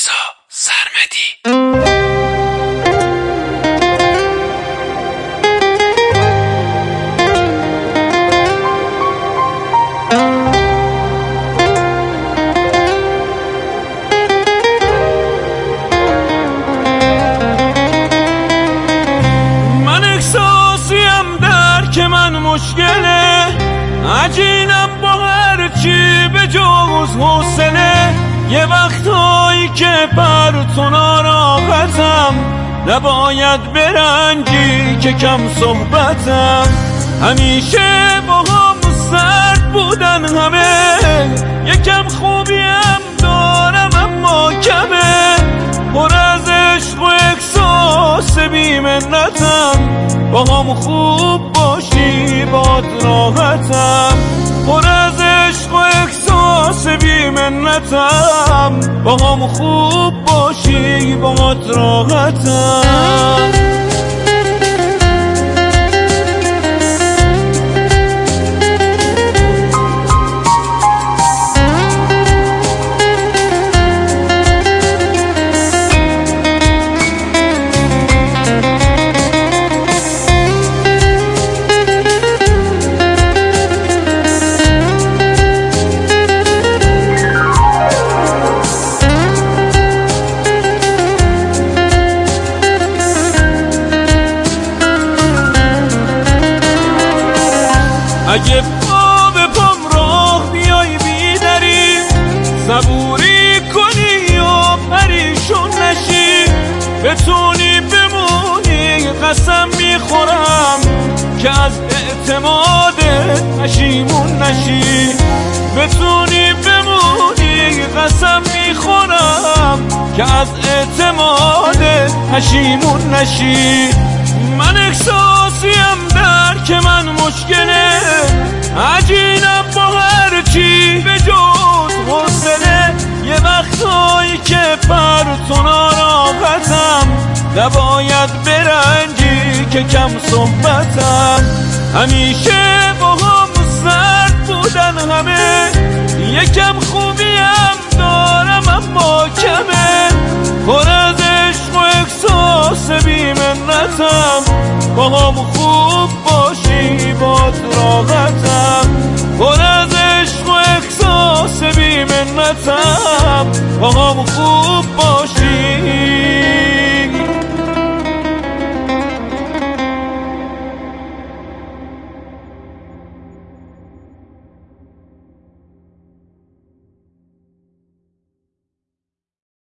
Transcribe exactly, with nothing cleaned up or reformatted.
رضا سرمدی. من احساسیم در که من مشکله، عجینم با هر چی به جز حوصله. یه وقتایی که بر تو ناراحتم، نباید برنجی که کم صحبتم. همیشه با هم سرد بودن همه، یکم خوبیم دارم اما کمه. پر از عشق و احساس بی‌منتم، با هم خوب باشی باد راحتم. پر از عشق و احساس بی‌منتم، با هم خوب باشی باد راحتم. اگه پا به پام راه بیای بیداری، صبوری کنی و پریشون نشی. بتونی بمونی قسم میخورم که از اعتمادت پشیمون نشی. بتونی بمونی قسم میخورم که از اعتمادت پشیمون نشی. من احساسیم در که من مشکله، عجینم با هر چی به جز حوصله. یه وقتایی که پر تو ناراحتم، نباید برنجی که کم صحبتم. همیشه با هم سرد بودن همه، یکم خوبیم دارم اما کمه. پر از عشق و احساس بی‌منتم، با هم خوب باشی باد راحتم. پر از عشق و احساس بی‌منتم، با هم خوب باشی